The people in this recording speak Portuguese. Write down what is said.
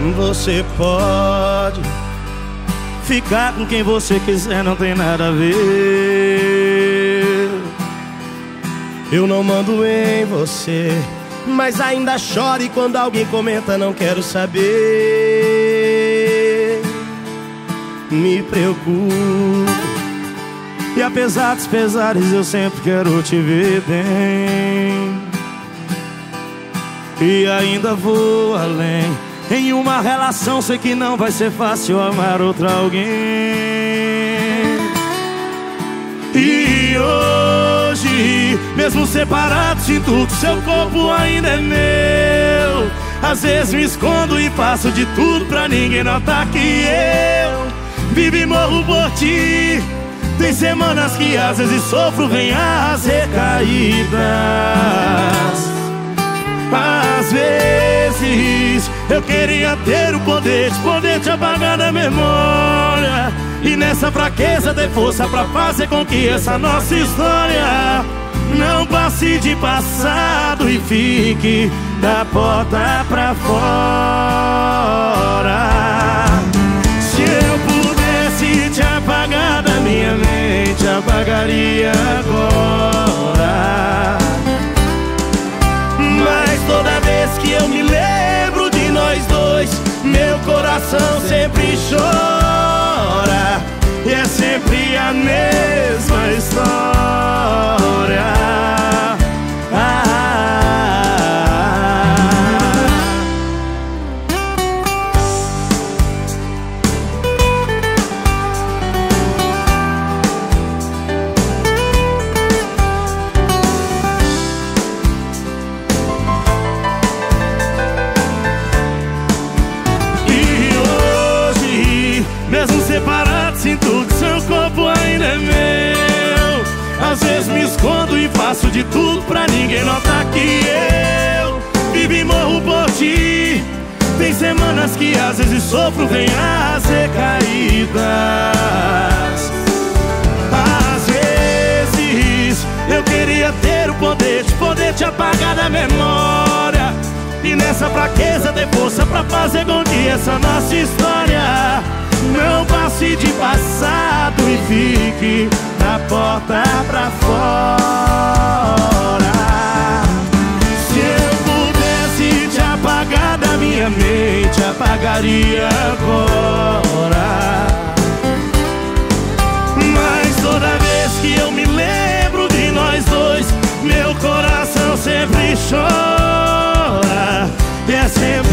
Você pode ficar com quem você quiser, não tem nada a ver. Eu não mando em você, mas ainda choro e quando alguém comenta não quero saber. Me preocupo e apesar dos pesares eu sempre quero te ver bem. E ainda vou além. Em uma relação sei que não vai ser fácil amar outra alguém. E hoje, mesmo separado, sinto que seu corpo ainda é meu. Às vezes me escondo e faço de tudo pra ninguém notar que eu vivo e morro por ti. Tem semanas que às vezes sofro, vem as recaídas. Às vezes eu queria ter o poder de te apagar da memória. E nessa fraqueza ter força pra fazer com que essa nossa história não passe de passado e fique da porta pra fora. Se eu pudesse te apagar da minha mente, apagaria agora. Mas toda vez que eu me lembro de nós dois, meu coração sempre chora. E é sempre a mesma história. Mesmo separado, sinto que seu corpo ainda é meu. Às vezes me escondo e faço de tudo pra ninguém notar que eu vivo e morro por ti. Tem semanas que às vezes sofro, vem as recaídas. Às vezes eu queria ter o poder de te apagar da memória. E nessa fraqueza ter força pra fazer com que essa nossa história não passe de passado e fique da porta pra fora. Se eu pudesse te apagar da minha mente, apagaria agora. Mas toda vez que eu me lembro de nós dois, meu coração sempre chora. E é sempre